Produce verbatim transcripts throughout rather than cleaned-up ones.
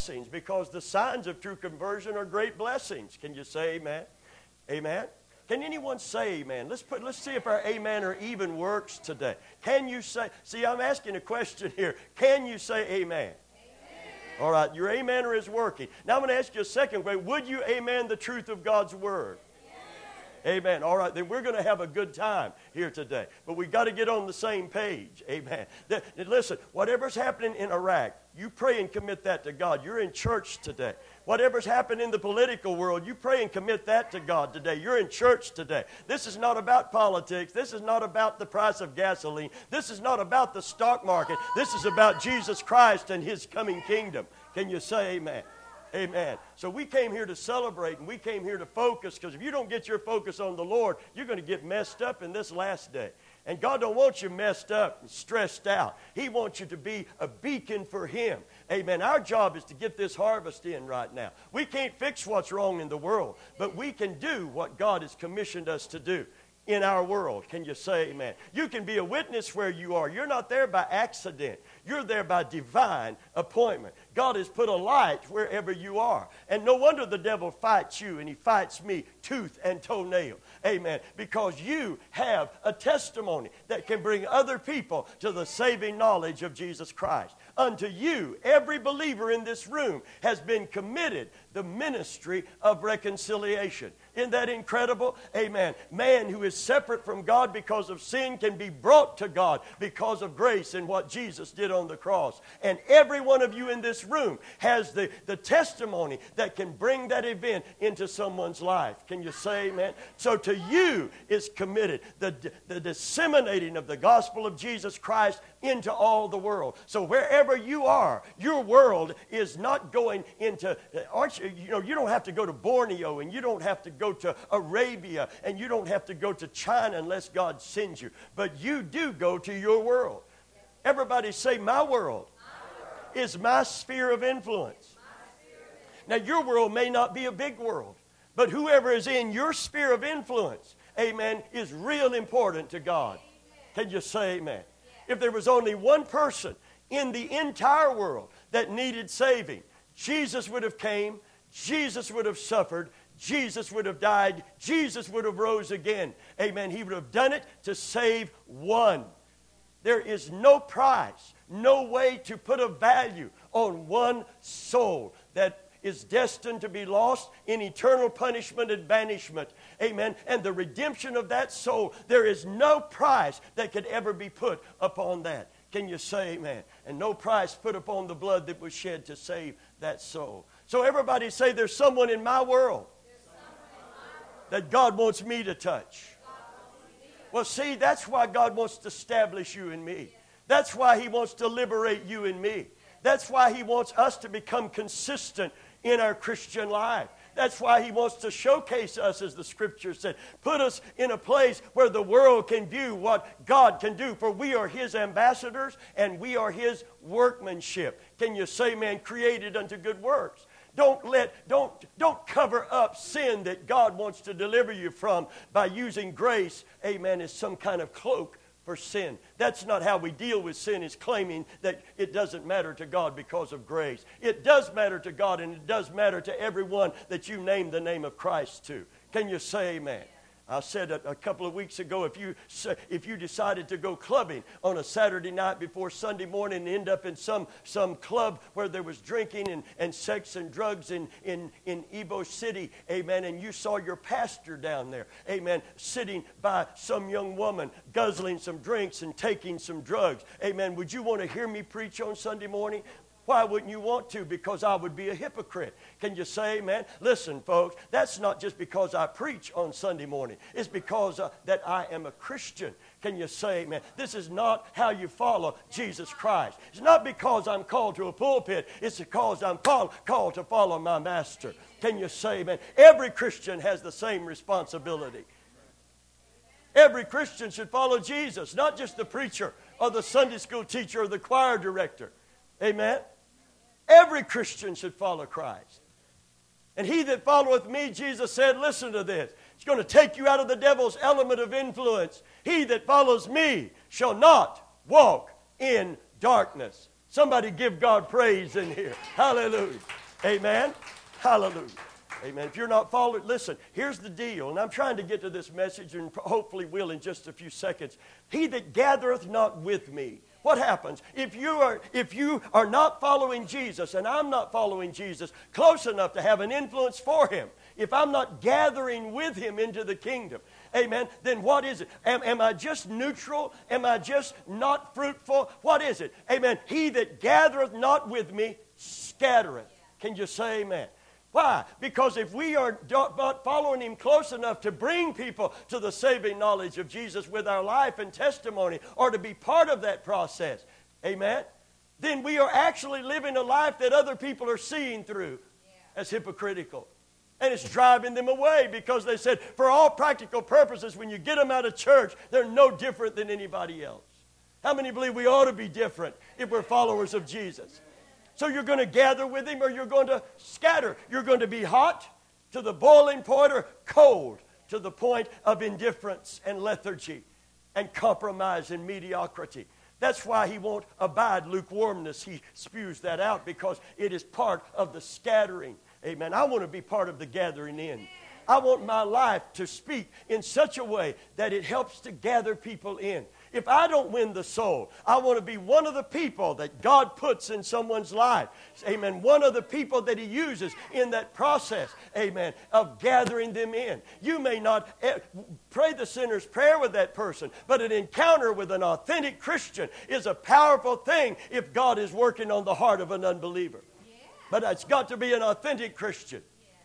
blessings, because the signs of true conversion are great blessings. Can you say amen? Amen? Can anyone say amen? Let's put. Let's see if our amen or even works today. Can you say, see, I'm asking a question here. Can you say amen? Amen. All right, your amener is working. Now I'm going to ask you a second question. Would you amen the truth of God's word? Amen. All right, then we're going to have a good time here today. But we've got to get on the same page. Amen. That, listen, whatever's happening in Iraq, you pray and commit that to God. You're in church today. Whatever's happened in the political world, you pray and commit that to God today. You're in church today. This is not about politics. This is not about the price of gasoline. This is not about the stock market. This is about Jesus Christ and His coming kingdom. Can you say amen? Amen. So we came here to celebrate, and we came here to focus, because if you don't get your focus on the Lord, you're going to get messed up in this last day. And God don't want you messed up and stressed out. He wants you to be a beacon for Him. Amen. Our job is to get this harvest in right now. We can't fix what's wrong in the world, but we can do what God has commissioned us to do in our world. Can you say amen? You can be a witness where you are. You're not there by accident. You're there by divine appointment. God has put a light wherever you are. And no wonder the devil fights you, and he fights me tooth and toenail. Amen. Because you have a testimony that can bring other people to the saving knowledge of Jesus Christ. Unto you, every believer in this room has been committed the ministry of reconciliation. Isn't that incredible? Amen. Man who is separate from God because of sin can be brought to God because of grace and what Jesus did on the cross. And every one of you in this room has the, the testimony that can bring that event into someone's life. Can you say amen? So to you is committed the, the disseminating of the gospel of Jesus Christ into all the world. So wherever you are, your world is not going into, aren't you, you know, you don't have to go to Borneo, and you don't have to go to Arabia, and you don't have to go to China unless God sends you. But you do go to your world. Everybody say, my world, my world is my sphere of influence. Now, your world may not be a big world, but whoever is in your sphere of influence, amen, is real important to God. Can you say amen? If there was only one person in the entire world that needed saving, Jesus would have came, Jesus would have suffered, Jesus would have died, Jesus would have rose again. Amen. He would have done it to save one. There is no price, no way to put a value on one soul that is destined to be lost in eternal punishment and banishment. Amen. And the redemption of that soul, there is no price that could ever be put upon that. Can you say amen? And no price put upon the blood that was shed to save that soul. So everybody say, there's someone in my world that God wants me to touch. Well, see, that's why God wants to establish you and me. That's why He wants to liberate you and me. That's why He wants us to become consistent in our Christian life. That's why He wants to showcase us, as the Scripture said. Put us in a place where the world can view what God can do. For we are His ambassadors, and we are His workmanship. Can you say, man, created unto good works? Don't let, don't, don't cover up sin that God wants to deliver you from by using grace, amen, as some kind of cloak for sin. That's not how we deal with sin, is claiming that it doesn't matter to God because of grace. It does matter to God, and it does matter to everyone that you name the name of Christ to. Can you say amen? I said a, a couple of weeks ago, if you if you decided to go clubbing on a Saturday night before Sunday morning and end up in some, some club where there was drinking and, and sex and drugs in, in, in Ybor City, amen, and you saw your pastor down there, amen, sitting by some young woman guzzling some drinks and taking some drugs, amen, would you want to hear me preach on Sunday morning? Why wouldn't you want to? Because I would be a hypocrite. Can you say amen? Listen, folks, that's not just because I preach on Sunday morning. It's because uh, that I am a Christian. Can you say amen? This is not how you follow Jesus Christ. It's not because I'm called to a pulpit. It's because I'm called, called to follow my master. Can you say amen? Every Christian has the same responsibility. Every Christian should follow Jesus, not just the preacher or the Sunday school teacher or the choir director. Amen? Every Christian should follow Christ. And he that followeth me, Jesus said, listen to this, it's going to take you out of the devil's element of influence. He that follows me shall not walk in darkness. Somebody give God praise in here. Hallelujah. Amen. Hallelujah. Amen. If you're not following, listen, here's the deal, and I'm trying to get to this message, and hopefully will in just a few seconds. He that gathereth not with me. What happens? If you are if you are not following Jesus, and I'm not following Jesus close enough to have an influence for him, if I'm not gathering with him into the kingdom, amen, then what is it? Am, am I just neutral? Am I just not fruitful? What is it? Amen. He that gathereth not with me scattereth. Can you say amen? Why? Because if we are not following him close enough to bring people to the saving knowledge of Jesus with our life and testimony, or to be part of that process, amen, then we are actually living a life that other people are seeing through as hypocritical. And it's driving them away, because they said, for all practical purposes, when you get them out of church, they're no different than anybody else. How many believe we ought to be different if we're followers of Jesus? So you're going to gather with him, or you're going to scatter. You're going to be hot to the boiling point, or cold to the point of indifference and lethargy and compromise and mediocrity. That's why he won't abide lukewarmness. He spews that out, because it is part of the scattering. Amen. I want to be part of the gathering in. I want my life to speak in such a way that it helps to gather people in. If I don't win the soul, I want to be one of the people that God puts in someone's life. Amen. One of the people that he uses in that process, amen, of gathering them in. You may not pray the sinner's prayer with that person, but an encounter with an authentic Christian is a powerful thing if God is working on the heart of an unbeliever. But it's got to be an authentic Christian.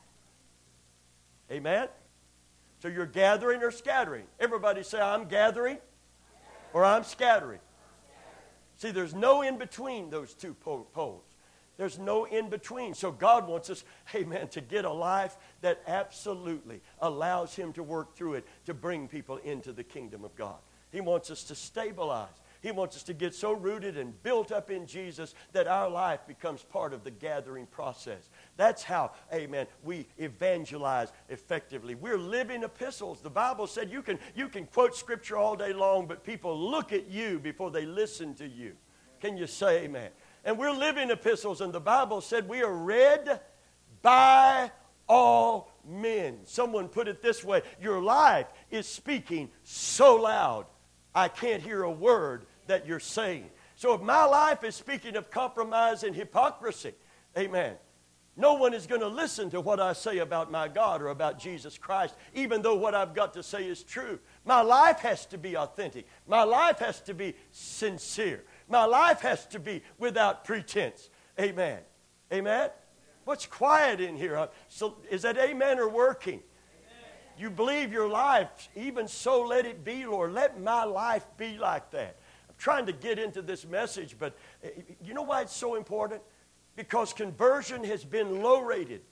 Amen? So you're gathering or scattering. Everybody say, I'm gathering or I'm scattering. See, there's no in between those two poles. There's no in between. So God wants us, amen, to get a life that absolutely allows him to work through it to bring people into the kingdom of God. He wants us to stabilize. He wants us to get so rooted and built up in Jesus that our life becomes part of the gathering process. That's how, amen, we evangelize effectively. We're living epistles. The Bible said you can, you can quote Scripture all day long, but people look at you before they listen to you. Can you say amen? And we're living epistles, and the Bible said we are read by all men. Someone put it this way: your life is speaking so loud, I can't hear a word that you're saying. So if my life is speaking of compromise and hypocrisy, amen, no one is going to listen to what I say about my God or about Jesus Christ, even though what I've got to say is true. My life has to be authentic. My life has to be sincere. My life has to be without pretense. Amen. Amen? What's quiet in here? So is that amen or working? Amen. You believe your life, even so let it be, Lord. Let my life be like that. I'm trying to get into this message, but you know why it's so important? Because conversion has been low-rated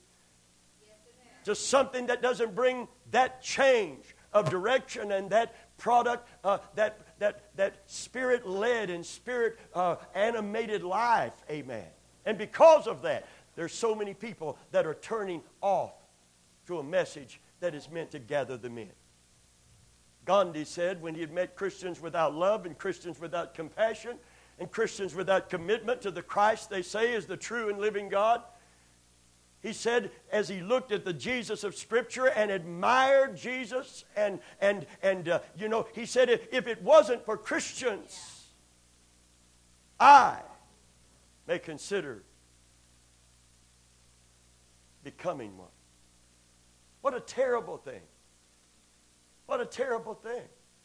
to something that doesn't bring that change of direction and that product, uh, that, that, that spirit-led and spirit-animated uh, life. Amen. And because of that, there's so many people that are turning off to a message that is meant to gather them in. Gandhi said when he had met Christians without love and Christians without compassion and Christians without commitment to the Christ they say is the true and living God, he said, as he looked at the Jesus of Scripture and admired Jesus, and, and, and uh, you know, he said, if, if it wasn't for Christians, I may consider becoming one. What a terrible thing. What a terrible thing.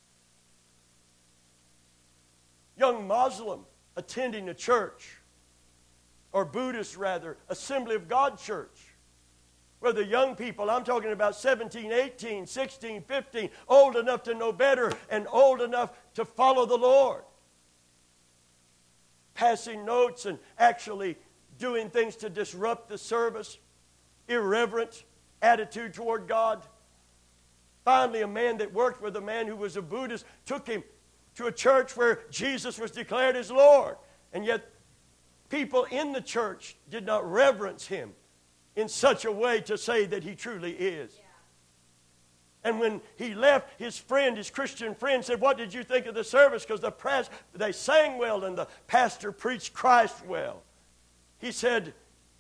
Young Muslim attending a church, or Buddhist rather, Assembly of God church, where the young people, I'm talking about seventeen, eighteen, sixteen, fifteen, old enough to know better and old enough to follow the Lord, passing notes and actually doing things to disrupt the service, irreverent attitude toward God. Finally, a man that worked with a man who was a Buddhist took him to a church where Jesus was declared as Lord, and yet people in the church did not reverence him in such a way to say that he truly is. Yeah. And when he left, his friend, his Christian friend, said, "What did you think of the service?" Because the press, they sang well and the pastor preached Christ well. He said,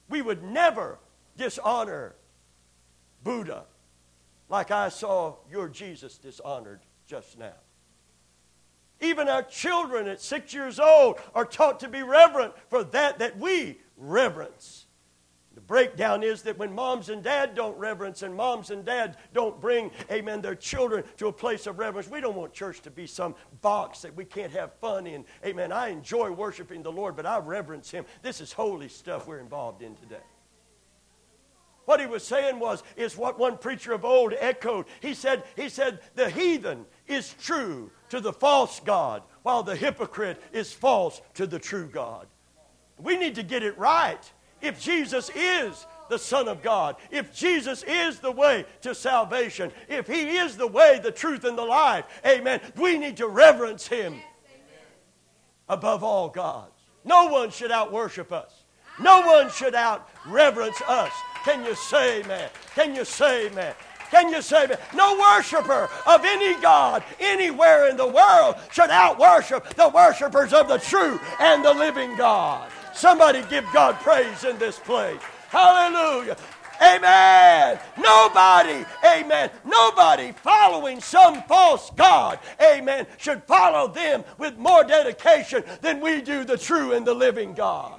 We would never dishonor Buddha like I saw your Jesus dishonored just now. Even our children at six years old are taught to be reverent for that that we reverence. The breakdown is that when moms and dad don't reverence and moms and dads don't bring, amen, their children to a place of reverence, we don't want church to be some box that we can't have fun in. Amen. I enjoy worshiping the Lord, but I reverence Him. This is holy stuff we're involved in today. What he was saying was, is what one preacher of old echoed. He said, he said, the heathen is true to the false God, while the hypocrite is false to the true God. We need to get it right. If Jesus is the Son of God, if Jesus is the way to salvation, if He is the way, the truth, and the life, amen, we need to reverence Him above all gods. No one should out-worship us. No one should out-reverence us. Can you say amen? Can you say amen? Can you say amen? No worshiper of any God anywhere in the world should out-worship the worshipers of the true and the living God. Somebody give God praise in this place. Hallelujah. Amen. Nobody, amen, nobody following some false God, amen, should follow them with more dedication than we do the true and the living God.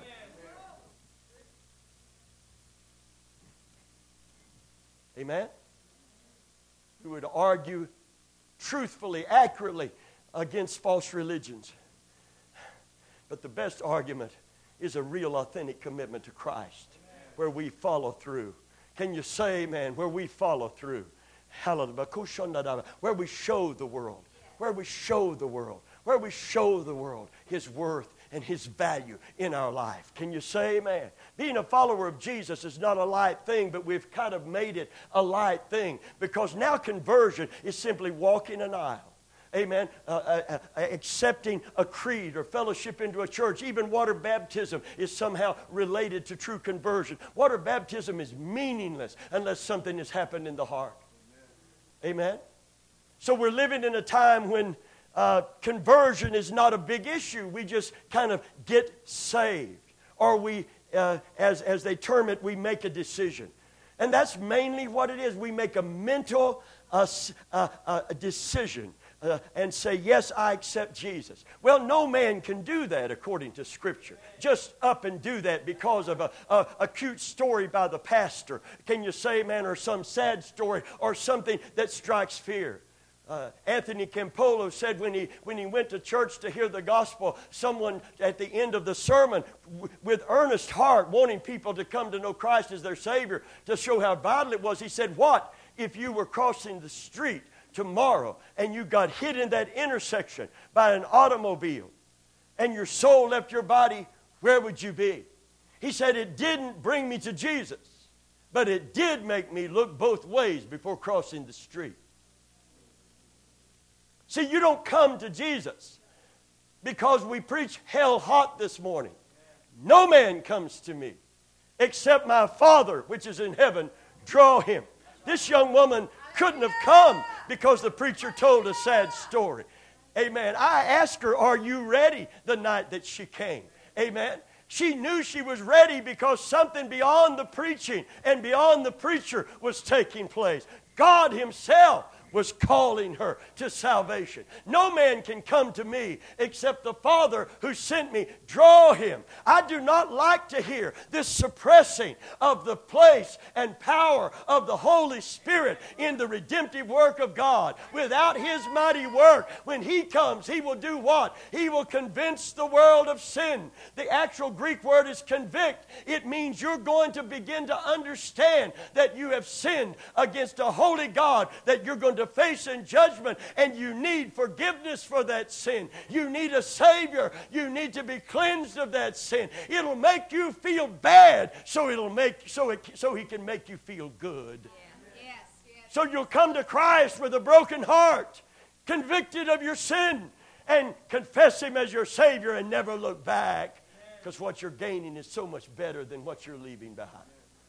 Amen. We would argue truthfully, accurately against false religions. But the best argument is a real, authentic commitment to Christ, where we follow through. Can you say, man, where we follow through? Hallelujah. Where we show the world, where we show the world, where we show the world His worth and His value in our life. Can you say amen? Being a follower of Jesus is not a light thing, but we've kind of made it a light thing, because now conversion is simply walking an aisle. Amen. Uh, uh, uh, accepting a creed or fellowship into a church. Even water baptism is somehow related to true conversion. Water baptism is meaningless unless something has happened in the heart. Amen. Amen? So we're living in a time when uh, conversion is not a big issue. We just kind of get saved. Or we, uh, as, as they term it, we make a decision. And that's mainly what it is. We make a mental uh, uh, uh, decision. Uh, and say, yes, I accept Jesus. Well, no man can do that according to Scripture. Just up and do that because of a, a, a cute story by the pastor. Can you say, man, or some sad story or something that strikes fear? Uh, Anthony Campolo said when he, when he went to church to hear the gospel, someone at the end of the sermon, w- with earnest heart, wanting people to come to know Christ as their Savior, to show how vital it was, he said, what if you were crossing the street tomorrow and you got hit in that intersection by an automobile and your soul left your body? Where would you be? He said, it didn't bring me to Jesus, but it did make me look both ways before crossing the street. See, you don't come to Jesus because we preach hell hot this morning. No man comes to me except my Father which is in heaven draw him. This young woman couldn't have come because the preacher told a sad story. Amen. I asked her, are you ready, the night that she came? Amen. She knew she was ready because something beyond the preaching and beyond the preacher was taking place. God Himself was calling her to salvation. No man can come to me except the Father who sent me draw him. I do not like to hear this suppressing of the place and power of the Holy Spirit in the redemptive work of God. Without His mighty work, when He comes, He will do what? He will convince the world of sin. The actual Greek word is convict. It means you're going to begin to understand that you have sinned against a holy God, that you're going to face in judgment, and you need forgiveness for that sin. You need a Savior. You need to be cleansed of that sin. It'll make you feel bad, so it'll make so it so He can make you feel good. Yeah. Yes, yes. So you'll come to Christ with a broken heart, convicted of your sin, and confess Him as your Savior and never look back, because what you're gaining is so much better than what you're leaving behind.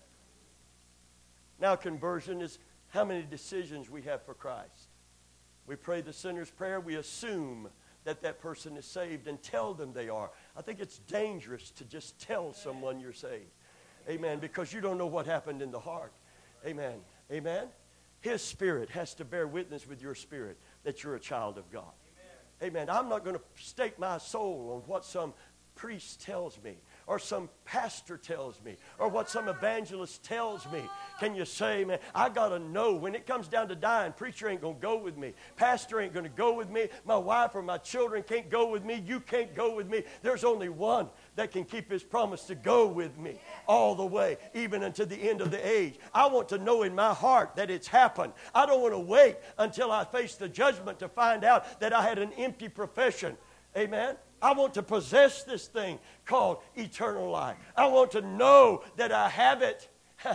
Now, conversion is how many decisions we have for Christ. We pray the sinner's prayer. We assume that that person is saved and tell them they are. I think it's dangerous to just tell someone you're saved. Amen. Because you don't know what happened in the heart. Amen. Amen. His Spirit has to bear witness with your spirit that you're a child of God. Amen. Amen. I'm not going to stake my soul on what some priest tells me, or some pastor tells me, or what some evangelist tells me. Can you say, man, I got to know when it comes down to dying, preacher ain't going to go with me. Pastor ain't going to go with me. My wife or my children can't go with me. You can't go with me. There's only one that can keep his promise to go with me all the way, even unto the end of the age. I want to know in my heart that it's happened. I don't want to wait until I face the judgment to find out that I had an empty profession. Amen. I want to possess this thing called eternal life. I want to know that I have it.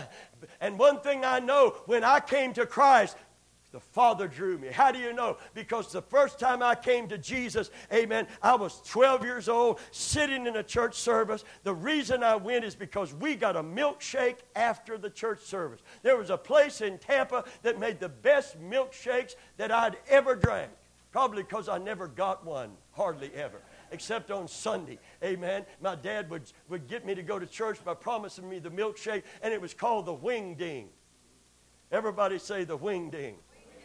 And one thing I know, when I came to Christ, the Father drew me. How do you know? Because the first time I came to Jesus, amen, I was twelve years old, sitting in a church service. The reason I went is because we got a milkshake after the church service. There was a place in Tampa that made the best milkshakes that I'd ever drank. Probably because I never got one, hardly ever. Except on Sunday. Amen. My dad would, would get me to go to church by promising me the milkshake, and it was called the Wing Ding. Everybody say the Wing Ding.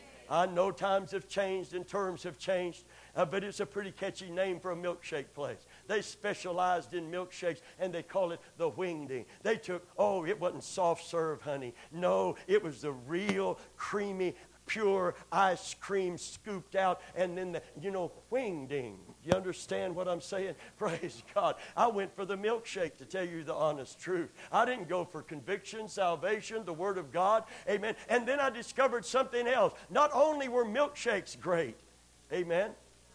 I know times have changed and terms have changed, uh, but it's a pretty catchy name for a milkshake place. They specialized in milkshakes, and they call it the Wing Ding. They took, oh, it wasn't soft serve, honey. No, it was the real creamy, pure ice cream scooped out, and then the, you know, Wing Ding. You understand what I'm saying? Praise God. I went for the milkshake, to tell you the honest truth. I didn't go for conviction, salvation, the Word of God. Amen. And then I discovered something else. Not only were milkshakes great, amen,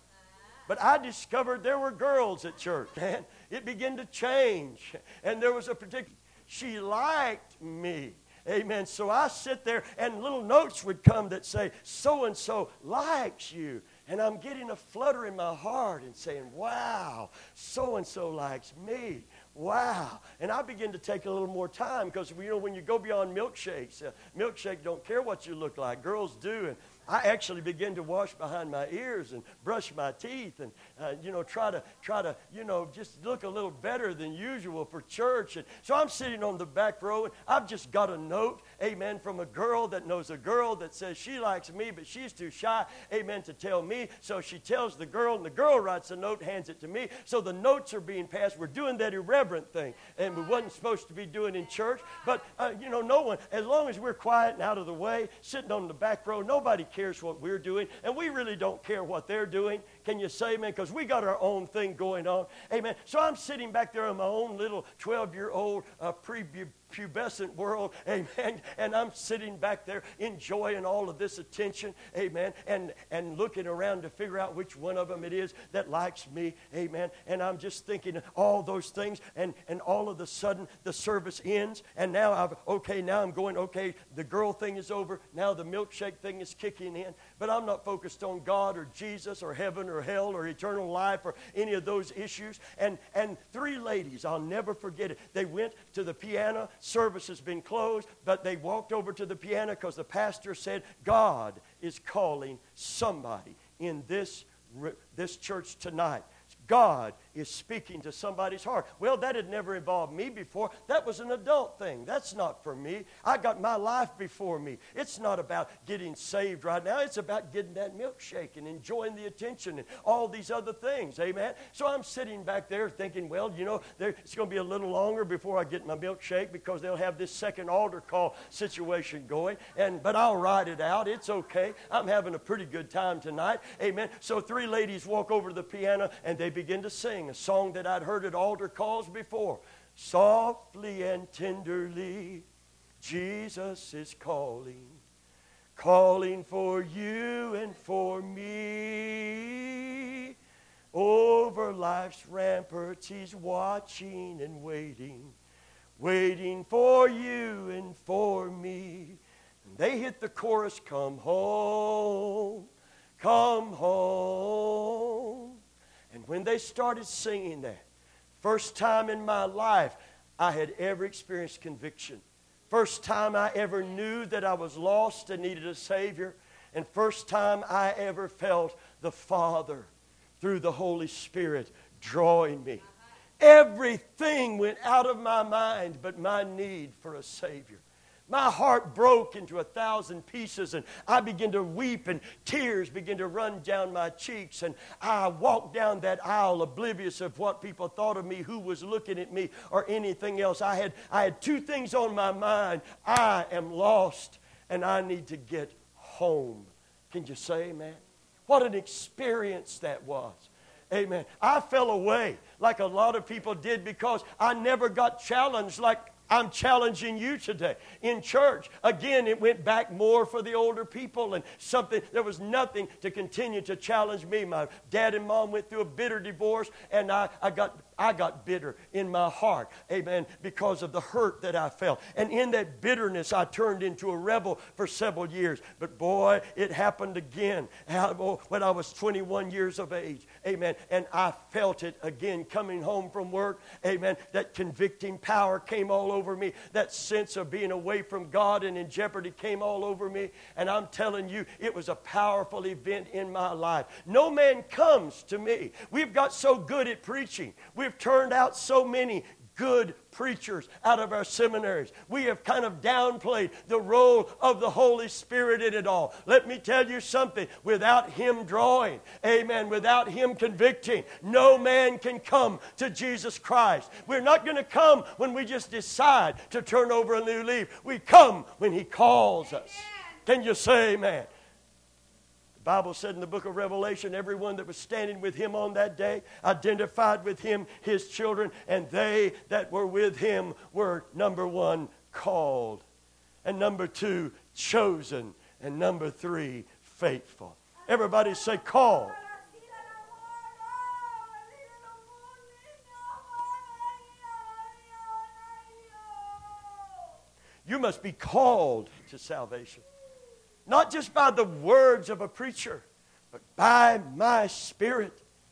but I discovered there were girls at church, man. It began to change. And there was a particular, she liked me. Amen. So I sit there, and little notes would come that say, so-and-so likes you. And I'm getting a flutter in my heart and saying, wow, so-and-so likes me. Wow. And I begin to take a little more time because, you know, when you go beyond milkshakes, uh, milkshake don't care what you look like. Girls do. And I actually begin to wash behind my ears and brush my teeth and, uh, you know, try to, try to, you know, just look a little better than usual for church. And so I'm sitting on the back row, and I've just got a note, amen, from a girl that knows a girl that says she likes me, but she's too shy, amen, to tell me. So she tells the girl, and the girl writes a note, hands it to me. So the notes are being passed. We're doing that irreverent thing, and we wasn't supposed to be doing in church. But, uh, you know, no one, as long as we're quiet and out of the way, sitting on the back row, nobody cares what we're doing, and we really don't care what they're doing. Can you say amen? Because we got our own thing going on. Amen. So I'm sitting back there in my own little twelve-year-old uh, pre-pubescent world. Amen. And I'm sitting back there enjoying all of this attention. Amen. And, and looking around to figure out which one of them it is that likes me. Amen. And I'm just thinking all those things, and, and all of a sudden the service ends, and now I've, okay, now I'm going, okay, the girl thing is over. Now the milkshake thing is kicking in. But I'm not focused on God or Jesus or heaven or hell or eternal life or any of those issues. And, and three ladies, I'll never forget it. They went to the piano. Service has been closed, but they walked over to the piano because the pastor said, God is calling somebody in this, this church tonight. God is speaking to somebody's heart. Well, that had never involved me before. That was an adult thing. That's not for me. I got my life before me. It's not about getting saved right now. It's about getting that milkshake and enjoying the attention and all these other things. Amen. So I'm sitting back there thinking, well, you know, there, it's going to be a little longer before I get my milkshake because they'll have this second altar call situation going. And but I'll ride it out. It's okay. I'm having a pretty good time tonight. Amen. So three ladies walk over to the piano, and they begin to sing a song that I'd heard at altar calls before. Softly and tenderly, Jesus is calling, calling for you and for me. Over life's ramparts, he's watching and waiting, waiting for you and for me. And they hit the chorus, come home, come home. And when they started singing that, first time in my life I had ever experienced conviction. First time I ever knew that I was lost and needed a Savior. And first time I ever felt the Father through the Holy Spirit drawing me. Everything went out of my mind but my need for a Savior. My heart broke into a thousand pieces, and I began to weep, and tears began to run down my cheeks. And I walked down that aisle oblivious of what people thought of me, who was looking at me, or anything else. I had, I had two things on my mind. I am lost, and I need to get home. Can you say amen? What an experience that was. Amen. I fell away like a lot of people did because I never got challenged like I'm challenging you today in church. Again, it went back more for the older people and something. There was nothing to continue to challenge me. My dad and mom went through a bitter divorce, and I, I got I got bitter in my heart, amen, because of the hurt that I felt. And in that bitterness, I turned into a rebel for several years. But boy, it happened again when I was twenty-one years of age, amen. And I felt it again coming home from work, amen. That convicting power came all over me. That sense of being away from God and in jeopardy came all over me. And I'm telling you, it was a powerful event in my life. No man comes to me. We've got so good at preaching. We've turned out so many good preachers out of our seminaries. We have kind of downplayed the role of the Holy Spirit in it all. Let me tell you something. Without Him drawing, amen, without Him convicting, no man can come to Jesus Christ. We're not going to come when we just decide to turn over a new leaf. We come when He calls us. Can you say amen? The Bible said in the book of Revelation, everyone that was standing with Him on that day identified with Him, His children, and they that were with Him were, number one, called, and number two, chosen, and number three, faithful. Everybody say called. You must be called to salvation. Not just by the words of a preacher, but by my Spirit.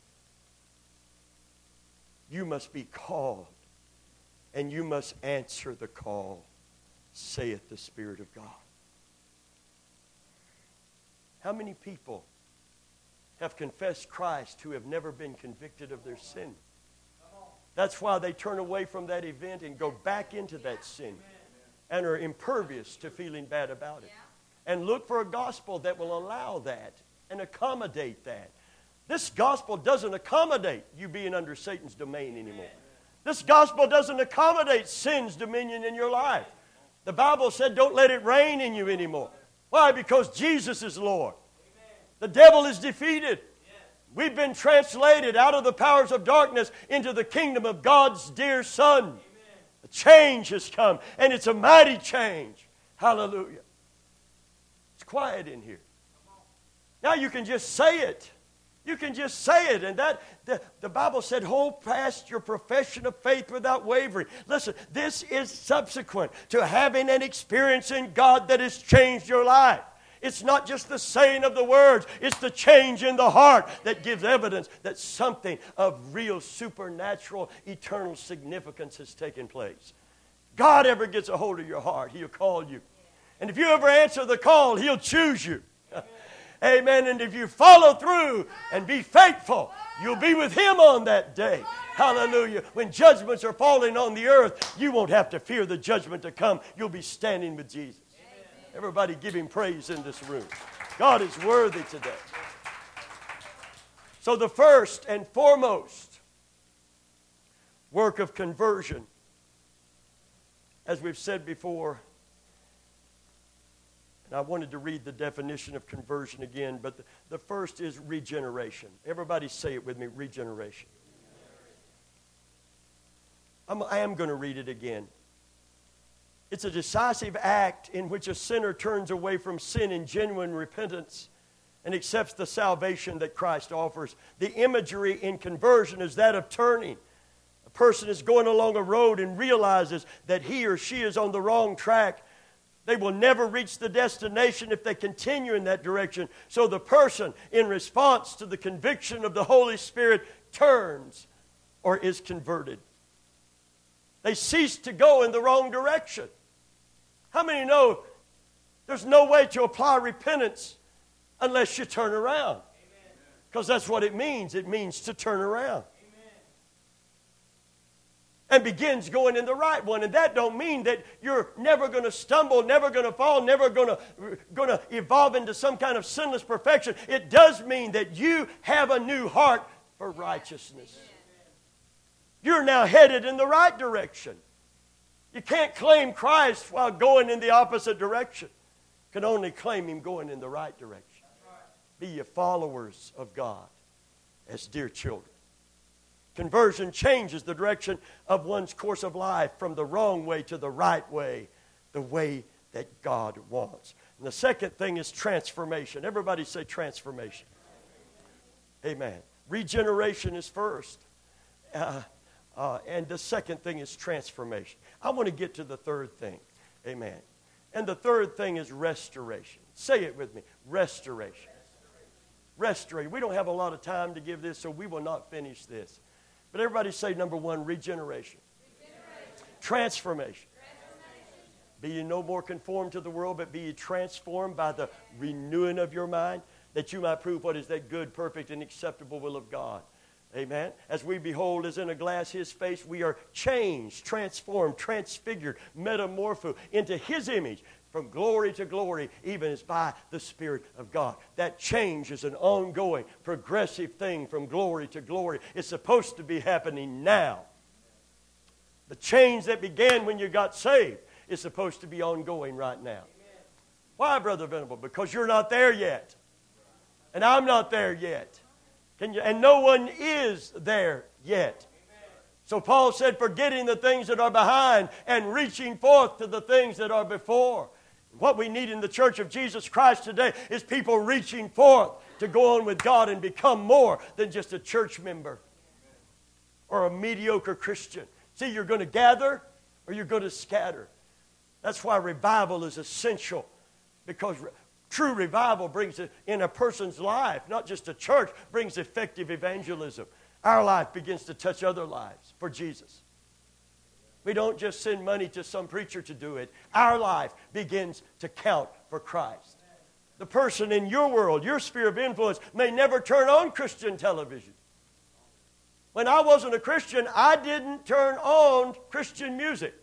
You must be called, and you must answer the call, saith the Spirit of God. How many people have confessed Christ who have never been convicted of their sin? That's why they turn away from that event and go back into that sin and are impervious to feeling bad about it. And look for a gospel that will allow that and accommodate that. This gospel doesn't accommodate you being under Satan's domain anymore. This gospel doesn't accommodate sin's dominion in your life. The Bible said don't let it reign in you anymore. Why? Because Jesus is Lord. The devil is defeated. We've been translated out of the powers of darkness into the kingdom of God's dear Son. A change has come, and it's a mighty change. Hallelujah. It's quiet in here. Now you can just say it. You can just say it. And that the, the Bible said, hold fast your profession of faith without wavering. Listen, this is subsequent to having an experience in God that has changed your life. It's not just the saying of the words. It's the change in the heart that gives evidence that something of real supernatural, eternal significance has taken place. God ever gets a hold of your heart, He'll call you. And if you ever answer the call, He'll choose you. Amen. And if you follow through and be faithful, you'll be with Him on that day. Hallelujah. When judgments are falling on the earth, you won't have to fear the judgment to come. You'll be standing with Jesus. Everybody give Him praise in this room. God is worthy today. So the first and foremost work of conversion, as we've said before, and I wanted to read the definition of conversion again, but the, the first is regeneration. Everybody say it with me, regeneration. I'm, I am going to read it again. It's a decisive act in which a sinner turns away from sin in genuine repentance and accepts the salvation that Christ offers. The imagery in conversion is that of turning. A person is going along a road and realizes that he or she is on the wrong track. They will never reach the destination if they continue in that direction. So the person, in response to the conviction of the Holy Spirit, turns or is converted. They cease to go in the wrong direction. How many know there's no way to apply repentance unless you turn around? Because that's what it means. It means to turn around. Amen. and begins going in the right one. And that don't mean that you're never going to stumble, never going to fall, never going to going to evolve into some kind of sinless perfection. It does mean that you have a new heart for righteousness. You're now headed in the right direction. You can't claim Christ while going in the opposite direction. You can only claim Him going in the right direction. Be ye followers of God as dear children. Conversion changes the direction of one's course of life from the wrong way to the right way, the way that God wants. And the second thing is transformation. Everybody say transformation. Amen. Regeneration is first. Uh, uh, and the second thing is transformation. I want to get to the third thing. Amen. And the third thing is restoration. Say it with me. Restoration. Restoration. We don't have a lot of time to give this, so we will not finish this. But everybody say, number one, regeneration. Regeneration. Transformation. Transformation. Be ye no more conformed to the world, but be ye transformed by the renewing of your mind, that you might prove what is that good, perfect, and acceptable will of God. Amen. As we behold as in a glass His face, we are changed, transformed, transfigured, metamorphosed into His image from glory to glory, even as by the Spirit of God. That change is an ongoing, progressive thing from glory to glory. It's supposed to be happening now. The change that began when you got saved is supposed to be ongoing right now. Why, Brother Venable? Because you're not there yet. And I'm not there yet. Can you? And no one is there yet. So Paul said, forgetting the things that are behind and reaching forth to the things that are before. What we need in the church of Jesus Christ today is people reaching forth to go on with God and become more than just a church member or a mediocre Christian. See, you're going to gather or you're going to scatter. That's why revival is essential, because re- true revival brings it in a person's life, not just a church, brings effective evangelism. Our life begins to touch other lives for Jesus. We don't just send money to some preacher to do it. Our life begins to count for Christ. The person in your world, your sphere of influence, may never turn on Christian television. When I wasn't a Christian, I didn't turn on Christian music.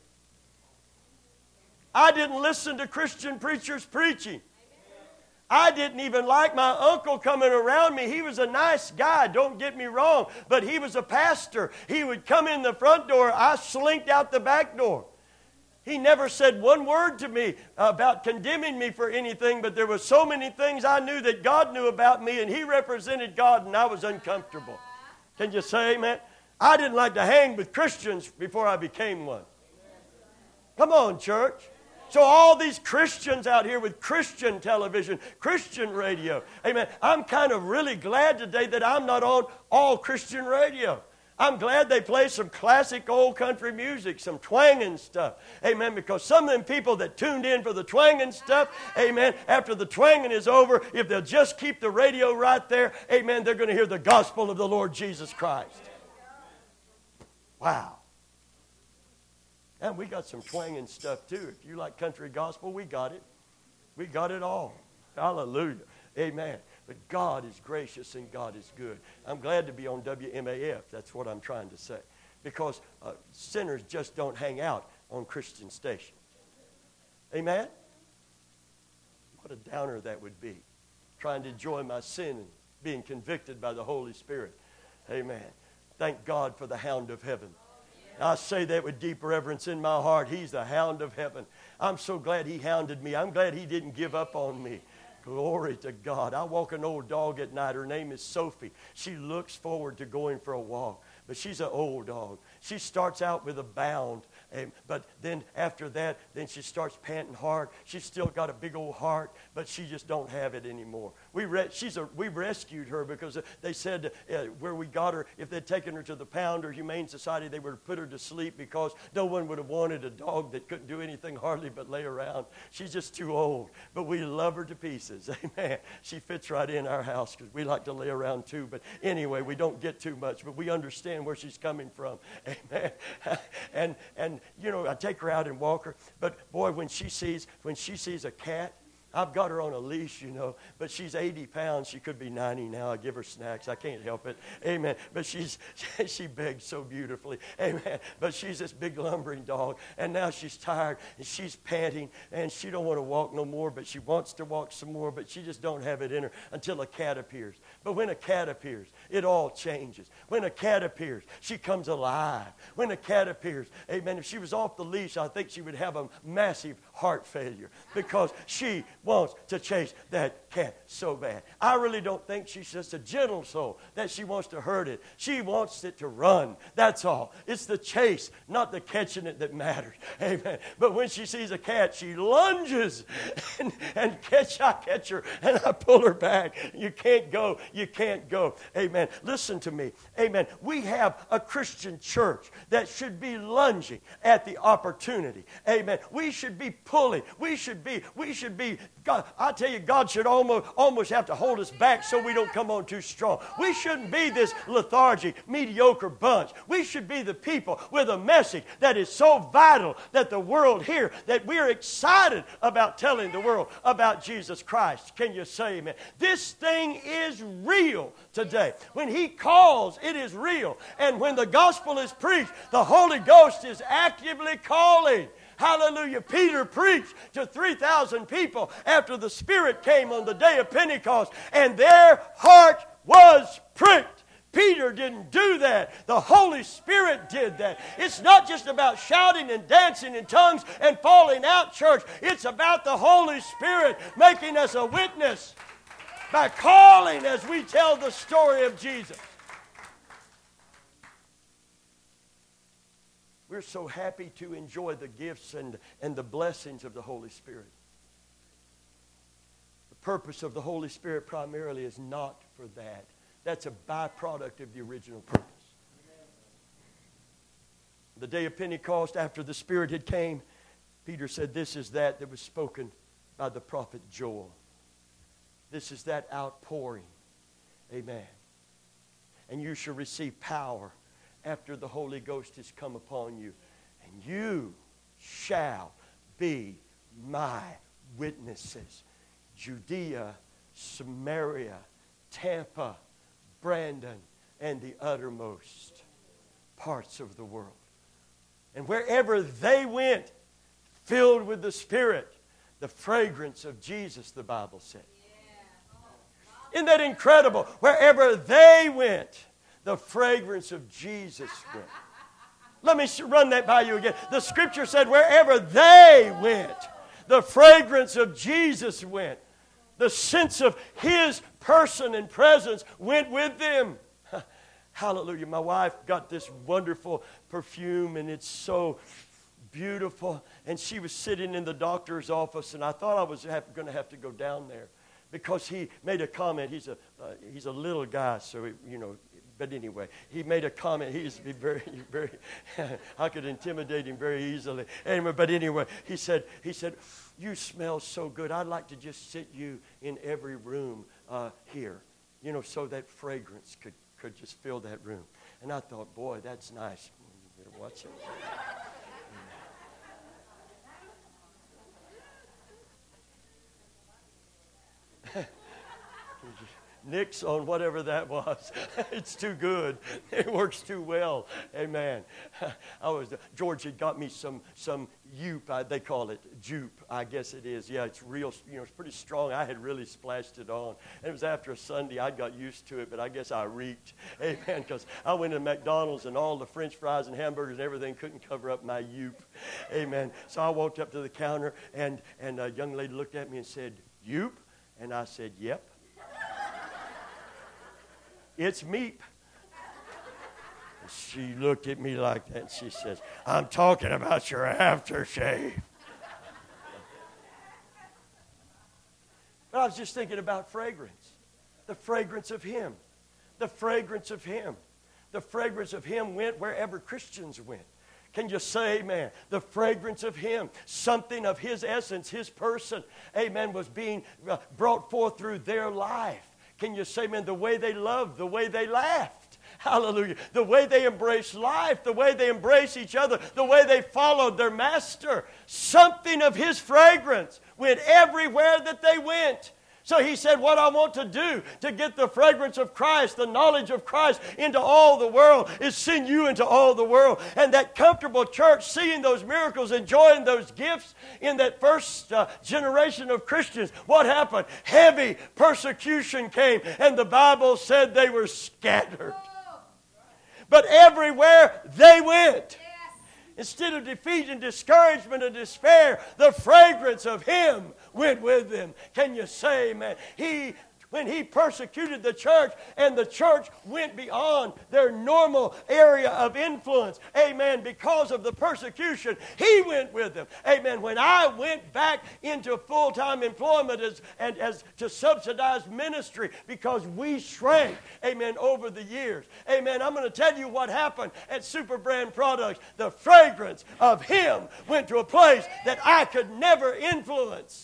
I didn't listen to Christian preachers preaching. I didn't even like my uncle coming around me. He was a nice guy, don't get me wrong, but he was a pastor. He would come in the front door, I slinked out the back door. He never said one word to me about condemning me for anything, but there were so many things I knew that God knew about me, and He represented God, and I was uncomfortable. Can you say amen? I didn't like to hang with Christians before I became one. Come on, church. So all these Christians out here with Christian television, Christian radio, amen, I'm kind of really glad today that I'm not on all Christian radio. I'm glad they play some classic old country music, some twanging stuff, amen, because some of them people that tuned in for the twanging stuff, amen, after the twanging is over, if they'll just keep the radio right there, amen, they're going to hear the gospel of the Lord Jesus Christ. Wow. And we got some twanging stuff too. If you like country gospel, we got it. We got it all. Hallelujah. Amen. But God is gracious and God is good. I'm glad to be on W M A F. That's what I'm trying to say. Because uh, sinners just don't hang out on Christian stations. Amen? What a downer that would be. Trying to enjoy my sin and being convicted by the Holy Spirit. Amen. Thank God for the hound of heaven. I say that with deep reverence in my heart. He's the hound of heaven. I'm so glad He hounded me. I'm glad He didn't give up on me. Glory to God. I walk an old dog at night. Her name is Sophie. She looks forward to going for a walk. But she's an old dog. She starts out with a bound. And, but then after that, then she starts panting hard. She's still got a big old heart, but she just don't have it anymore. We re- she's a, we rescued her because they said uh, where we got her, if they'd taken her to the Pound or Humane Society, they would have put her to sleep because no one would have wanted a dog that couldn't do anything hardly but lay around. She's just too old, but we love her to pieces. Amen. She fits right in our house because we like to lay around too. But anyway, we don't get too much, but we understand where she's coming from. Amen. and and you know, I take her out and walk her. But boy, when she sees when she sees a cat, I've got her on a leash, you know, but she's eighty pounds. She could be ninety now. I give her snacks. I can't help it. Amen. But she's she begs so beautifully. Amen. But she's this big lumbering dog, and now she's tired, and she's panting, and she don't want to walk no more, but she wants to walk some more, but she just don't have it in her until a cat appears. But when a cat appears, it all changes. When a cat appears, she comes alive. When a cat appears, amen, if she was off the leash, I think she would have a massive heart failure because she wants to chase that cat so bad. I really don't think she's just a gentle soul, that she wants to hurt it. She wants it to run. That's all. It's the chase, not the catching it that matters. Amen. But when she sees a cat, she lunges and, and catch, I catch her and I pull her back. You can't go. You can't go. Amen. Listen to me. Amen. We have a Christian church that should be lunging at the opportunity. Amen. We should be pulling. We should be, we should be God, I tell you, God should almost, almost have to hold us back so we don't come on too strong. We shouldn't be this lethargic, mediocre bunch. We should be the people with a message that is so vital that the world hear, that we're excited about telling the world about Jesus Christ. Can you say amen? This thing is real today. When He calls, it is real. And when the gospel is preached, the Holy Ghost is actively calling. Hallelujah. Peter preached to three thousand people after the Spirit came on the day of Pentecost, and their heart was pricked. Peter didn't do that. The Holy Spirit did that. It's not just about shouting and dancing in tongues and falling out, church. It's about the Holy Spirit making us a witness by calling as we tell the story of Jesus. We're so happy to enjoy the gifts and, and the blessings of the Holy Spirit. The purpose of the Holy Spirit primarily is not for that. That's a byproduct of the original purpose. The day of Pentecost, after the Spirit had came, Peter said, this is that that was spoken by the prophet Joel. This is that outpouring. Amen. And you shall receive power after the Holy Ghost has come upon you. And you shall be my witnesses. Judea, Samaria, Tampa, Brandon, and the uttermost parts of the world. And wherever they went, filled with the Spirit, the fragrance of Jesus, the Bible said. Isn't that incredible? Wherever they went, the fragrance of Jesus went. Let me run that by you again. The Scripture said wherever they went, the fragrance of Jesus went. The sense of His person and presence went with them. Hallelujah. My wife got this wonderful perfume, and it's so beautiful. And she was sitting in the doctor's office, and I thought I was going to have to go down there because he made a comment. He's a uh, he's a little guy, so it, you know. But anyway, he made a comment. He used to be very, very. I could intimidate him very easily. Anyway, but anyway, he said, he said, "You smell so good. I'd like to just sit you in every room uh, here, you know, so that fragrance could could just fill that room." And I thought, boy, that's nice. You better watch it. Nix on whatever that was. It's too good. It works too well. Amen. I was George had got me some some Yoop. I, they call it Jupe. I guess it is. Yeah, it's real. You know, it's pretty strong. I had really splashed it on. And it was after a Sunday. I got used to it, but I guess I reeked. Amen. Because I went to McDonald's and all the French fries and hamburgers and everything couldn't cover up my Yoop. Amen. So I walked up to the counter, and and a young lady looked at me and said, "Yoop?" And I said, "Yep. It's Meep." She looked at me like that and she says, "I'm talking about your aftershave." But I was just thinking about fragrance. The fragrance of Him. The fragrance of Him. The fragrance of Him went wherever Christians went. Can you say amen? The fragrance of Him, something of His essence, His person, amen, was being brought forth through their life. Can you say, man, the way they loved, the way they laughed, Hallelujah. The way they embrace life, the way they embrace each other, the way they followed their master. Something of his fragrance went everywhere that they went. So he said, what I want to do to get the fragrance of Christ, the knowledge of Christ into all the world is send you into all the world. And that comfortable church, seeing those miracles, enjoying those gifts in that first uh, generation of Christians, what happened? Heavy persecution came, and the Bible said they were scattered. But everywhere they went, instead of defeat and discouragement and despair, the fragrance of Him went with them. Can you say, man? He, when He persecuted the church and the church went beyond their normal area of influence, amen, because of the persecution, He went with them. Amen. When I went back into full-time employment as, and as to subsidize ministry because we shrank, amen, over the years. Amen. I'm going to tell you what happened at Super Brand Products. The fragrance of Him went to a place that I could never influence.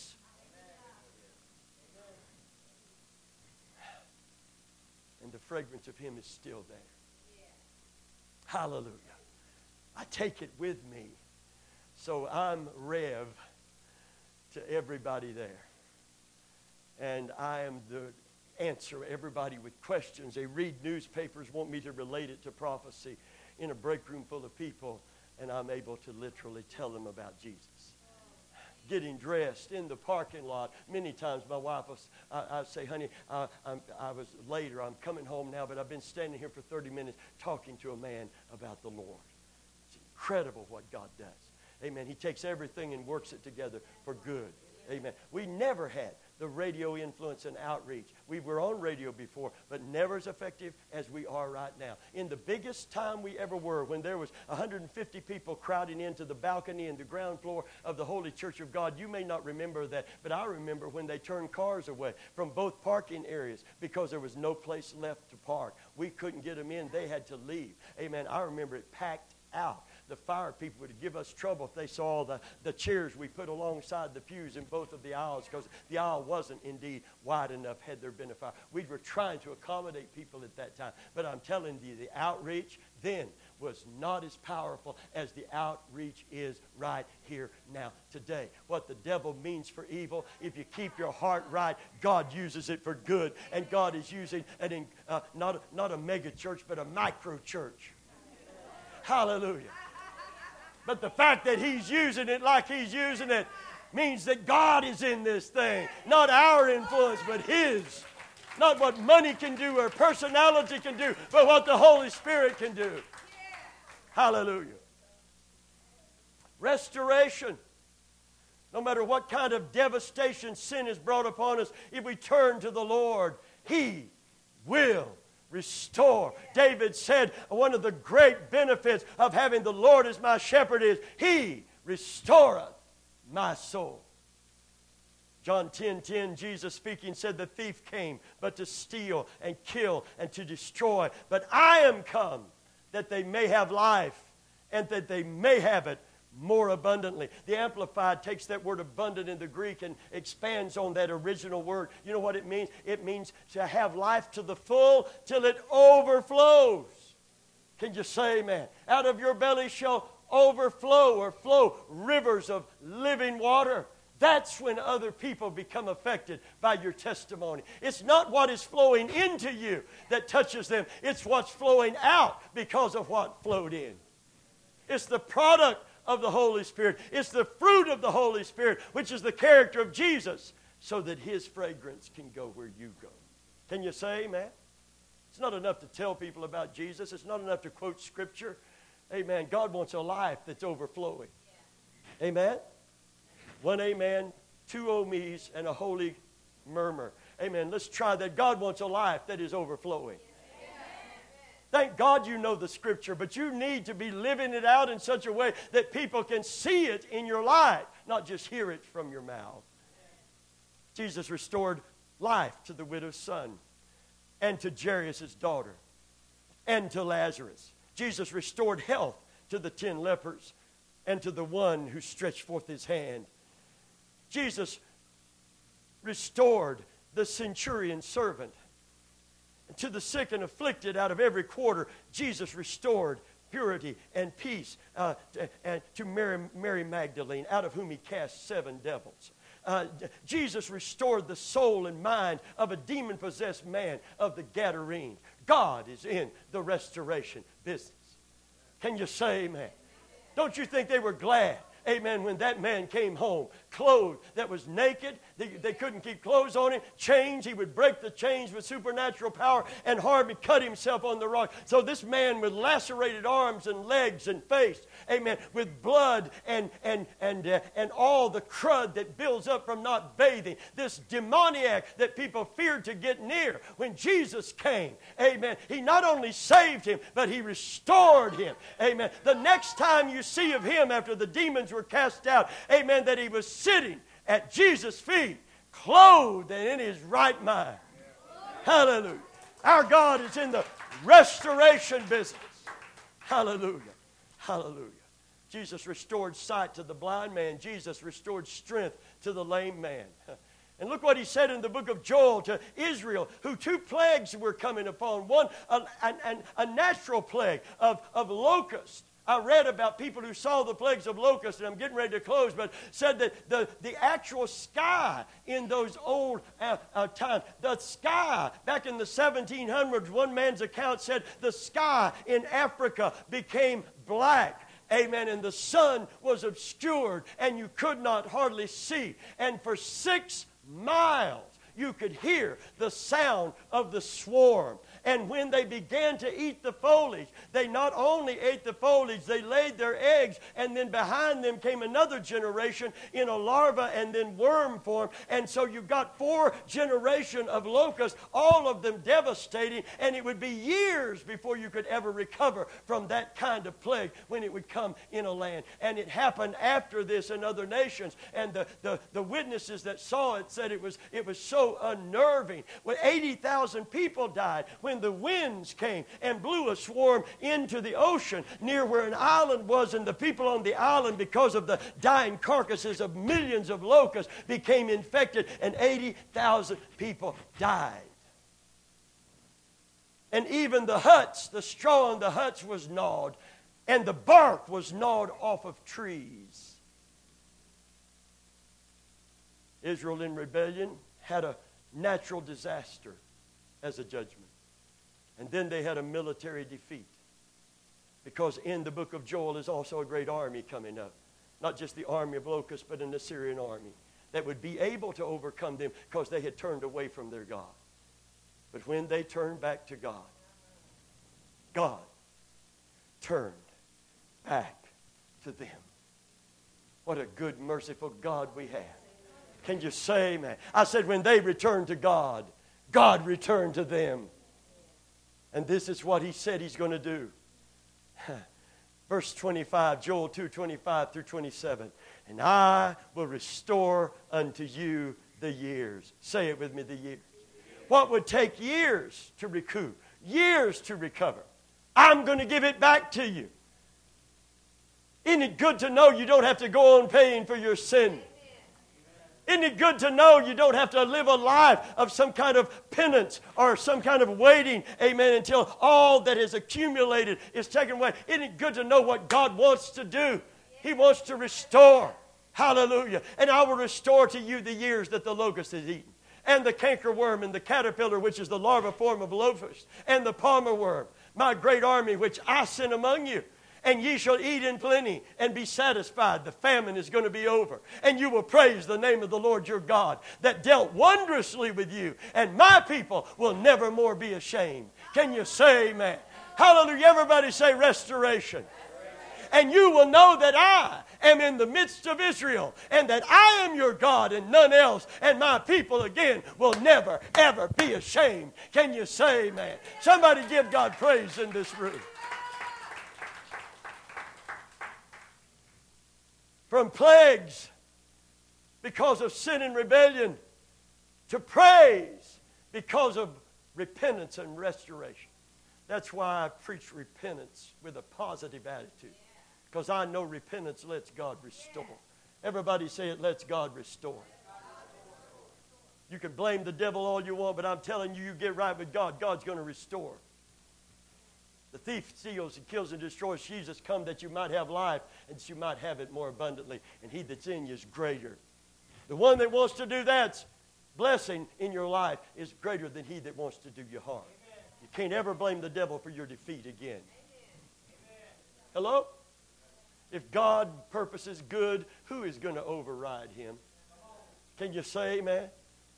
And the fragrance of Him is still there. Hallelujah. I take it with me. So I'm Rev to everybody there. And I am the answer everybody with questions. They read newspapers, want me to relate it to prophecy in a break room full of people, and I'm able to literally tell them about Jesus. Getting dressed in the parking lot. Many times my wife will I, I say, honey, uh, I'm, I was later. I'm coming home now, but I've been standing here for thirty minutes talking to a man about the Lord. It's incredible what God does. Amen. He takes everything and works it together for good. Amen. We never had the radio influence and outreach. We were on radio before, but never as effective as we are right now. In the biggest time we ever were, when there was one hundred fifty people crowding into the balcony and the ground floor of the Holy Church of God. You may not remember that, but I remember when they turned cars away from both parking areas because there was no place left to park. We couldn't get them in. They had to leave. Amen. I remember it packed out. The fire people would give us trouble if they saw the, the chairs we put alongside the pews in both of the aisles, because the aisle wasn't indeed wide enough had there been a fire. We were trying to accommodate people at that time. But I'm telling you, the outreach then was not as powerful as the outreach is right here now today. What the devil means for evil, if you keep your heart right, God uses it for good. And God is using an, uh, not, not a mega church, but a micro church. Hallelujah. But the fact that He's using it like He's using it means that God is in this thing. Not our influence, but His. Not what money can do or personality can do, but what the Holy Spirit can do. Hallelujah. Restoration. No matter what kind of devastation sin has brought upon us, if we turn to the Lord, He will restore. David said one of the great benefits of having the Lord as my shepherd is He restoreth my soul. John ten ten, Jesus speaking said, the thief came but to steal and kill and to destroy. But I am come that they may have life and that they may have it more abundantly. The Amplified takes that word abundant in the Greek and expands on that original word. You know what it means? It means to have life to the full till it overflows. Can you say amen? Out of your belly shall overflow or flow rivers of living water. That's when other people become affected by your testimony. It's not what is flowing into you that touches them. It's what's flowing out because of what flowed in. It's the product of the Holy Spirit. It's the fruit of the Holy Spirit, which is the character of Jesus, so that His fragrance can go where you go. Can you say amen? It's not enough to tell people about Jesus. It's not enough to quote Scripture. Amen. God wants a life that's overflowing. Yeah. Amen? One amen, two oh me's, and a holy murmur. Amen. Let's try that. God wants a life that is overflowing. Thank God you know the Scripture, but you need to be living it out in such a way that people can see it in your life, not just hear it from your mouth. Jesus restored life to the widow's son and to Jairus' daughter and to Lazarus. Jesus restored health to the ten lepers and to the one who stretched forth his hand. Jesus restored the centurion servant. To the sick and afflicted out of every quarter, Jesus restored purity and peace uh, to, and to Mary, Mary Magdalene, out of whom he cast seven devils. Uh, Jesus restored the soul and mind of a demon-possessed man of the Gadarene. God is in the restoration business. Can you say amen? Don't you think they were glad, amen, when that man came home, clothed, that was naked? They, they couldn't keep clothes on him. Chains, he would break the chains with supernatural power and hardly cut himself on the rock. So this man with lacerated arms and legs and face, amen, with blood and, and, and, uh, and all the crud that builds up from not bathing, this demoniac that people feared to get near, when Jesus came, amen, he not only saved him, but he restored him, amen. The next time you see of him after the demons were cast out, amen, that he was sitting at Jesus' feet, clothed and in his right mind. Hallelujah. Our God is in the restoration business. Hallelujah. Hallelujah. Jesus restored sight to the blind man. Jesus restored strength to the lame man. And look what he said in the book of Joel to Israel, who two plagues were coming upon. One, a, a, a natural plague of, of locusts. I read about people who saw the plagues of locusts, and I'm getting ready to close, but said that the, the actual sky in those old uh, uh, times, the sky back in the seventeen hundreds, one man's account said the sky in Africa became black. Amen. And the sun was obscured, and you could not hardly see. And for six miles, you could hear the sound of the swarm. And when they began to eat the foliage, they not only ate the foliage, they laid their eggs, and then behind them came another generation in a larva and then worm form. And so you got four generations of locusts, all of them devastating, and it would be years before you could ever recover from that kind of plague when it would come in a land. And it happened after this in other nations, and the, the, the witnesses that saw it said it was, it was so unnerving. When eighty thousand people died, when the winds came and blew a swarm into the ocean near where an island was, and the people on the island, because of the dying carcasses of millions of locusts, became infected, and eighty thousand people died. And even the huts, the straw in the huts was gnawed, and the bark was gnawed off of trees. Israel in rebellion had a natural disaster as a judgment. And then they had a military defeat. Because in the book of Joel is also a great army coming up. Not just the army of locusts, but an Assyrian army that would be able to overcome them because they had turned away from their God. But when they turned back to God, God turned back to them. What a good, merciful God we have. Can you say amen? I said when they returned to God, God returned to them. And this is what he said he's going to do. Verse twenty-five, Joel two, twenty-five through twenty-seven. And I will restore unto you the years. Say it with me, the years. What would take years to recoup, years to recover, I'm going to give it back to you. Isn't it good to know you don't have to go on paying for your sin? Isn't it good to know you don't have to live a life of some kind of penance or some kind of waiting, amen, until all that is accumulated is taken away? Isn't it good to know what God wants to do? He wants to restore. Hallelujah. And I will restore to you the years that the locust has eaten, and the cankerworm and the caterpillar, which is the larva form of locust, and the palmer worm, my great army which I sent among you. And ye shall eat in plenty and be satisfied. The famine is going to be over. And you will praise the name of the Lord your God that dealt wondrously with you. And my people will never more be ashamed. Can you say amen? Hallelujah. Everybody say restoration. And you will know that I am in the midst of Israel, and that I am your God and none else. And my people again will never, ever be ashamed. Can you say amen? Somebody give God praise in this room. From plagues because of sin and rebellion to praise because of repentance and restoration. That's why I preach repentance with a positive attitude. Because I know repentance lets God restore. Everybody say it lets God restore. You can blame the devil all you want, but I'm telling you, you get right with God, God's going to restore. The thief steals and kills and destroys. Jesus come that you might have life and that you might have it more abundantly. And he that's in you is greater. The one that wants to do that blessing in your life is greater than he that wants to do you harm. Amen. You can't ever blame the devil for your defeat again. Amen. Hello? If God purposes good, who is going to override him? Can you say amen?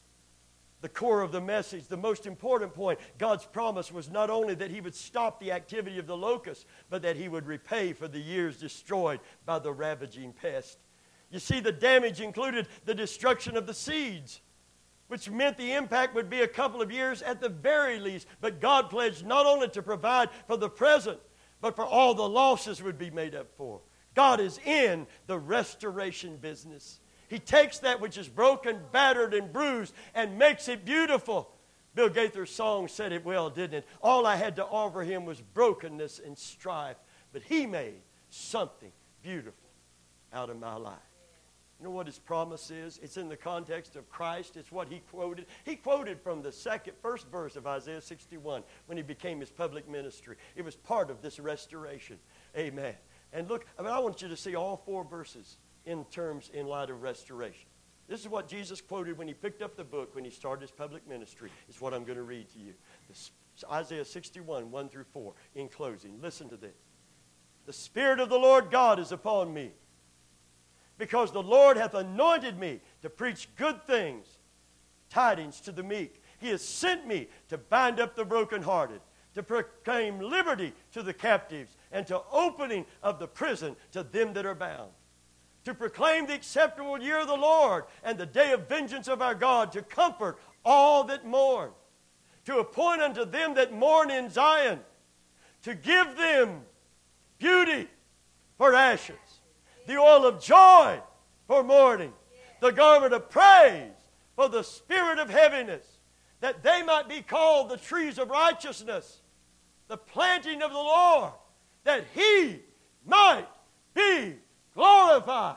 The core of the message, the most important point, God's promise was not only that he would stop the activity of the locust, but that he would repay for the years destroyed by the ravaging pest. You see, the damage included the destruction of the seeds, which meant the impact would be a couple of years at the very least. But God pledged not only to provide for the present, but for all the losses would be made up for. God is in the restoration business. He takes that which is broken, battered, and bruised and makes it beautiful. Bill Gaither's song said it well, didn't it? All I had to offer him was brokenness and strife, but he made something beautiful out of my life. You know what his promise is? It's in the context of Christ. It's what he quoted. He quoted from the second, first verse of Isaiah sixty-one when he became his public ministry. It was part of this restoration. Amen. And look, I mean, I want you to see all four verses in terms in light of restoration. This is what Jesus quoted when he picked up the book when he started his public ministry. It's what I'm going to read to you. This, Isaiah sixty-one, one through four. In closing, listen to this. The Spirit of the Lord God is upon me, because the Lord hath anointed me to preach good things, tidings to the meek. He has sent me to bind up the brokenhearted, to proclaim liberty to the captives, and to opening of the prison to them that are bound, to proclaim the acceptable year of the Lord and the day of vengeance of our God, to comfort all that mourn, to appoint unto them that mourn in Zion, to give them beauty for ashes, the oil of joy for mourning, the garment of praise for the spirit of heaviness, that they might be called the trees of righteousness, the planting of the Lord, that he might be glorified.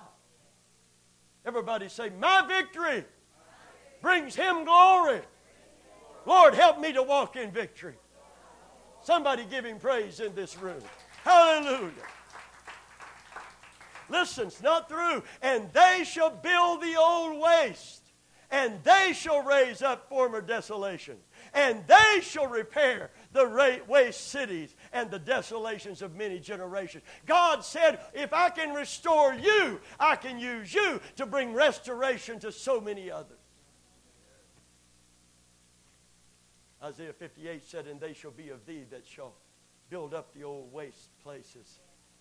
Everybody say, my victory brings him glory. Lord, help me to walk in victory. Somebody give him praise in this room. Hallelujah. Listen, it's not through. And they shall build the old waste, and they shall raise up former desolation, and they shall repair the waste cities and the desolations of many generations. God said, if I can restore you, I can use you to bring restoration to so many others. Isaiah fifty-eight said, and they shall be of thee that shall build up the old waste places,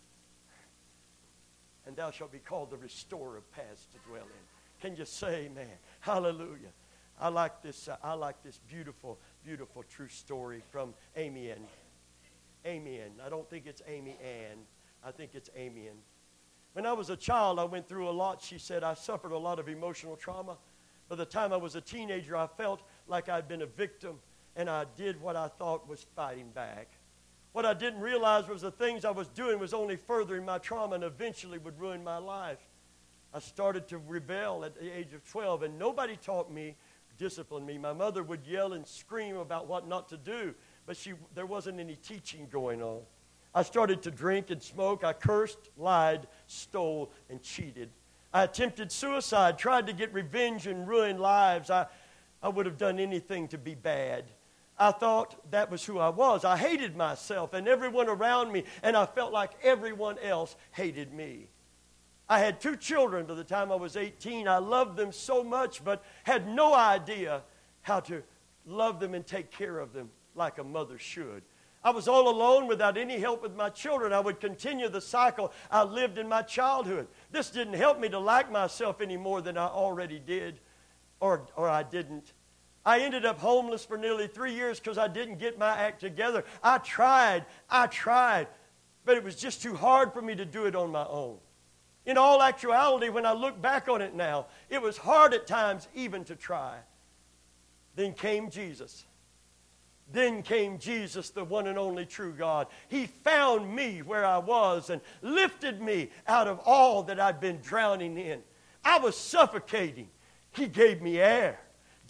and thou shalt be called the restorer of paths to dwell in. Can you say amen? Hallelujah. I like this, uh, I like this beautiful, beautiful true story from Amy Ann. Amy Ann. I don't think it's Amy Ann. I think it's Amy Ann. When I was a child, I went through a lot. She said I suffered a lot of emotional trauma. By the time I was a teenager, I felt like I'd been a victim, and I did what I thought was fighting back. What I didn't realize was the things I was doing was only furthering my trauma and eventually would ruin my life. I started to rebel at the age of twelve, and nobody taught me, disciplined me. My mother would yell and scream about what not to do, but she, there wasn't any teaching going on. I started to drink and smoke. I cursed, lied, stole, and cheated. I attempted suicide, tried to get revenge and ruin lives. I, I would have done anything to be bad. I thought that was who I was. I hated myself and everyone around me, and I felt like everyone else hated me. I had two children by the time I was eighteen. I loved them so much, but had no idea how to love them and take care of them like a mother should. I was all alone without any help with my children. I would continue the cycle I lived in my childhood. This didn't help me to like myself any more than I already did, or, or I didn't. I ended up homeless for nearly three years because I didn't get my act together. I tried, I tried, but it was just too hard for me to do it on my own. In all actuality, when I look back on it now, it was hard at times even to try. Then came Jesus. Then came Jesus, the one and only true God. He found me where I was and lifted me out of all that I'd been drowning in. I was suffocating. He gave me air.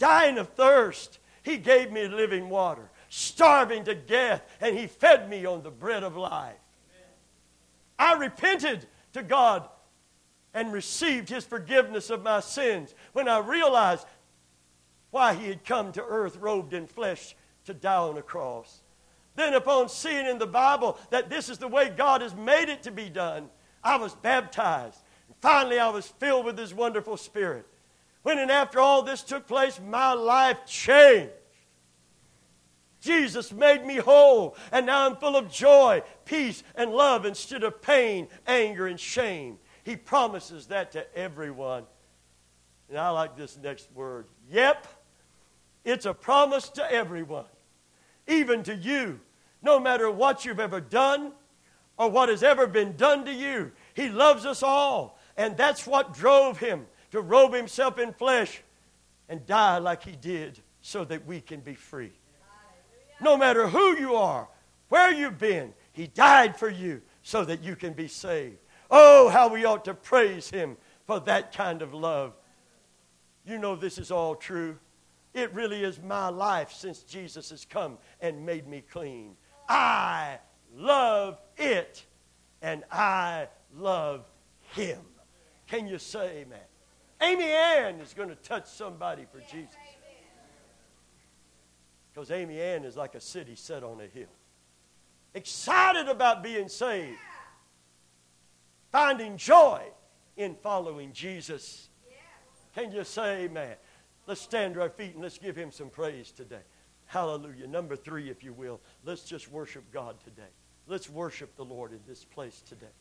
dying of thirst, He gave me living water. Starving to death, and He fed me on the bread of life. I repented to God and received His forgiveness of my sins when I realized why He had come to earth robed in flesh to die on a cross. Then upon seeing in the Bible that this is the way God has made it to be done, I was baptized. And finally I was filled with His wonderful Spirit. When and after all this took place, my life changed. Jesus made me whole, and now I'm full of joy, peace, and love instead of pain, anger, and shame. He promises that to everyone. And I like this next word. Yep, it's a promise to everyone, even to you, no matter what you've ever done or what has ever been done to you. He loves us all, and that's what drove Him to robe Himself in flesh and die like He did so that we can be free. No matter who you are, where you've been, He died for you so that you can be saved. Oh, how we ought to praise Him for that kind of love. You know this is all true. It really is my life since Jesus has come and made me clean. I love it, and I love Him. Can you say amen? Amy Ann is going to touch somebody for Jesus. Because Amy Ann is like a city set on a hill. Excited about being saved. Finding joy in following Jesus. Can you say amen? Let's stand to our feet and let's give Him some praise today. Hallelujah. Number three, if you will. Let's just worship God today. Let's worship the Lord in this place today.